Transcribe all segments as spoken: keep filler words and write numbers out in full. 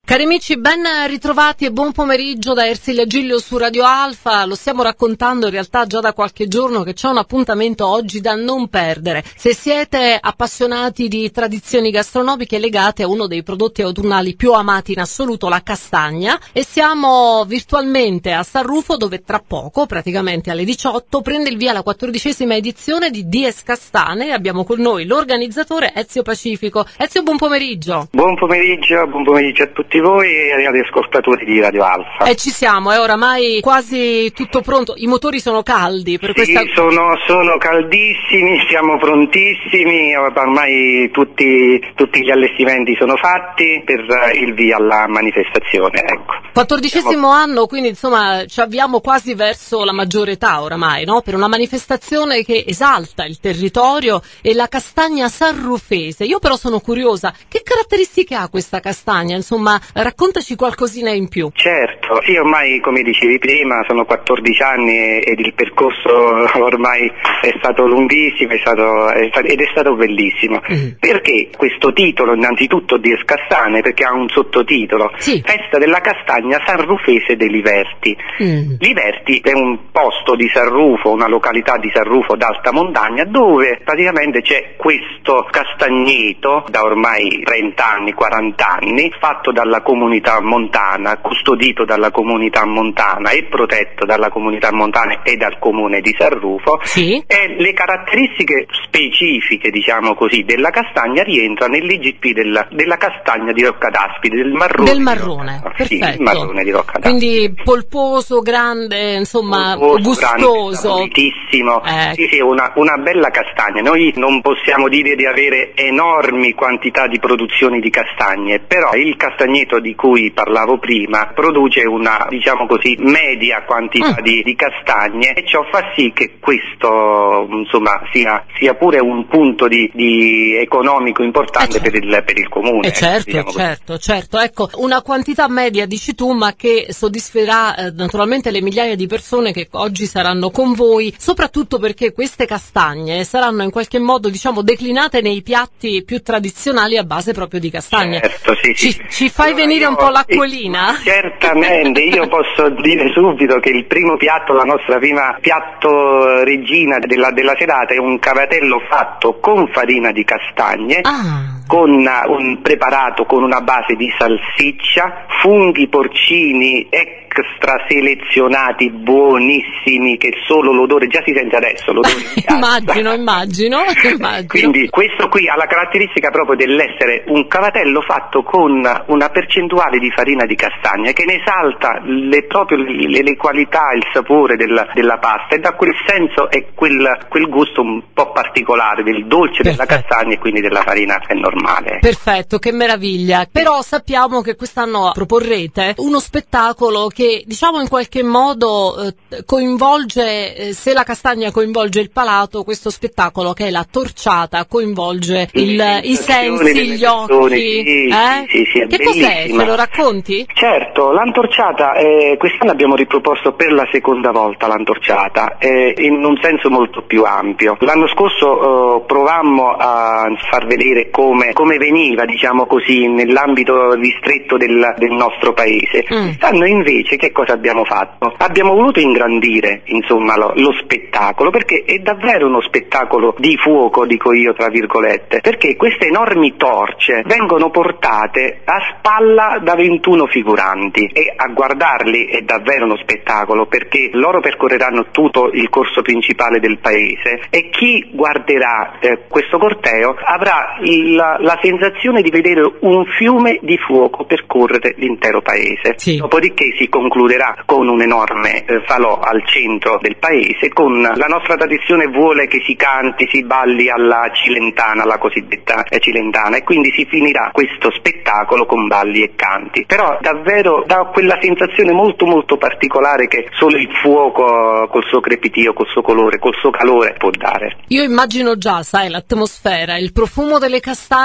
Cari amici, ben ritrovati e buon pomeriggio da Ersilia Giglio su Radio Alfa. Lo stiamo raccontando in realtà già da qualche giorno che c'è un appuntamento oggi da non perdere. Se siete appassionati di tradizioni gastronomiche legate a uno dei prodotti autunnali più amati in assoluto, la castagna, e siamo virtualmente a San Rufo, dove tra poco, praticamente alle diciotto, prende il via la quattordicesima edizione di Dies Castane. Abbiamo con noi l'organizzatore Ezio Pacifico. Ezio, buon pomeriggio. Buon pomeriggio, buon pomeriggio a tutti voi e agli ascoltatori di Radio Alfa. E ci siamo, è oramai quasi tutto pronto, i motori sono caldi per sì, questa... sono, sono caldissimi, siamo prontissimi, ormai tutti, tutti gli allestimenti sono fatti per il via alla manifestazione, ecco. quattordicesimo anno, quindi insomma ci avviamo quasi verso la maggiore età oramai, no? Per una manifestazione che esalta il territorio e la castagna sanrufese. Io però sono curiosa, che caratteristiche ha questa castagna? Insomma, raccontaci qualcosina in più. Certo, sì, ormai come dicevi prima sono quattordici anni ed il percorso ormai è stato lunghissimo è stato, è stato, ed è stato bellissimo. Mm. Perché questo titolo? Innanzitutto Dies Castane, perché ha un sottotitolo, sì. Festa della castagna sanrufese dei Liberti. Mm. Liberti è un posto di San Rufo, una località di San Rufo d'alta montagna, dove praticamente c'è questo castagneto da ormai trenta anni, quaranta anni, fatto dalla comunità montana, custodito dalla comunità montana e protetto dalla comunità montana e dal comune di San Rufo. Sì. E le caratteristiche specifiche, diciamo così, della castagna rientrano nell'I G P della, della castagna di Rocca d'Aspide, del marrone. Del marrone, perfetto. Sì, il marrone di Rocca d'Aspide. Quindi polposo, grande, insomma, polposo, gustoso. Pulitissimo. Eh. Sì, sì, una, una bella castagna. Noi non possiamo dire di avere enormi quantità di produzioni di castagne, però il castagneto di cui parlavo prima produce una, diciamo così, media quantità mm. di, di castagne, e ciò fa sì che questo, insomma, sia, sia pure un punto di, di economico importante eh certo. per, il, per il comune. Eh certo, diciamo certo, così. certo. Ecco, una quantità media, dici tu, ma che soddisferà eh, naturalmente le migliaia di persone che oggi saranno con voi, soprattutto perché queste castagne saranno in qualche modo, diciamo, declinate nei piatti più tradizionali a base proprio di castagne. Certo, sì, ci, sì. ci fai allora, venire io, un po' l'acquolina? Sì, certamente, io posso dire subito che il primo piatto, la nostra prima piatto regina della, della serata è un cavatello fatto con farina di castagne, ah. con un preparato con una base di salsiccia, funghi porcini extra selezionati buonissimi, che solo l'odore già si sente adesso, l'odore immagino, immagino, immagino. Quindi questo qui ha la caratteristica proprio dell'essere un cavatello fatto con una percentuale di farina di castagna che ne esalta le, proprio le, le qualità, il sapore della, della pasta, e dà quel senso e quel, quel gusto un po' particolare del dolce Perfetto. della castagna e quindi della farina che è normale. Perfetto, che meraviglia. Però sappiamo che quest'anno proporrete uno spettacolo che, diciamo, in qualche modo eh, coinvolge, eh, se la castagna coinvolge il palato, questo spettacolo che è la torciata coinvolge il, i sensi, gli occhi. Sì, eh? sì, sì, è che bellissima. Cos'è? Ce lo racconti? Certo, l'antorciata, eh, quest'anno abbiamo riproposto per la seconda volta l'antorciata, eh, in un senso molto più ampio. L'anno scorso eh, provammo a far vedere come, come veniva, diciamo così, nell'ambito ristretto del, del nostro paese. Mm. Quest'anno invece che cosa abbiamo fatto? Abbiamo voluto ingrandire, insomma, lo, lo spettacolo, perché è davvero uno spettacolo di fuoco, dico io tra virgolette, perché queste enormi torce vengono portate a spalla da ventuno figuranti, e a guardarli è davvero uno spettacolo, perché loro percorreranno tutto il corso principale del paese, e chi guarderà eh, questo corteo avrà la, la sensazione di vedere un fiume di fuoco percorrere l'intero paese. Sì. Dopodiché si concluderà con un enorme eh, falò al centro del paese, con la nostra tradizione vuole che si canti, si balli alla cilentana, la cosiddetta eh, cilentana, e quindi si finirà questo spettacolo con balli e canti. Però davvero dà quella sensazione molto molto particolare che solo il fuoco col suo crepitio, col suo colore, col suo calore può dare. Io immagino già, sai, l'atmosfera, il profumo delle castagne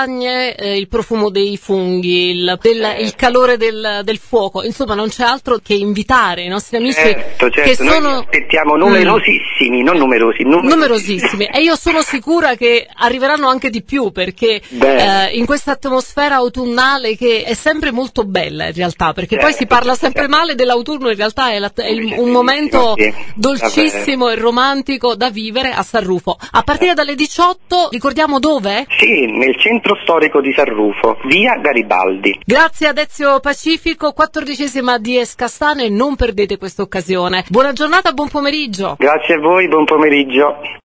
castagne, eh, il profumo dei funghi, il, del, eh. il calore del, del fuoco, insomma non c'è altro che invitare i nostri amici certo, certo. che Noi sono... aspettiamo numerosissimi, mm. non numerosi, numerosissimi. numerosissimi e io sono sicura che arriveranno anche di più perché eh, in questa atmosfera autunnale che è sempre molto bella in realtà, perché certo, poi si parla sempre certo. male dell'autunno, in realtà è, la, è il, un momento sì, dolcissimo e romantico da vivere a San Rufo. A partire dalle diciotto, ricordiamo dove? Sì, nel centro storico di San Rufo, via Garibaldi. Grazie ad Ezio Pacifico, quattordicesima Dies Castane, non perdete questa occasione. Buona giornata, buon pomeriggio. Grazie a voi, buon pomeriggio.